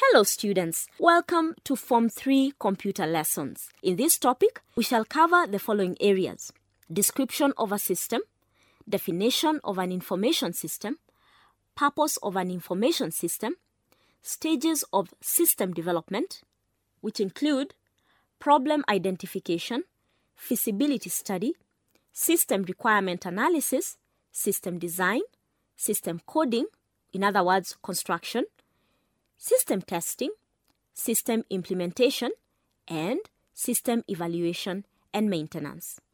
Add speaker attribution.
Speaker 1: Hello students, welcome to Form 3 Computer Lessons. In this topic, we shall cover the following areas: description of a system, definition of an information system, purpose of an information system, stages of system development, which include problem identification, feasibility study, system requirement analysis, system design, system coding, in other words, construction, system testing, system implementation, and system evaluation and maintenance.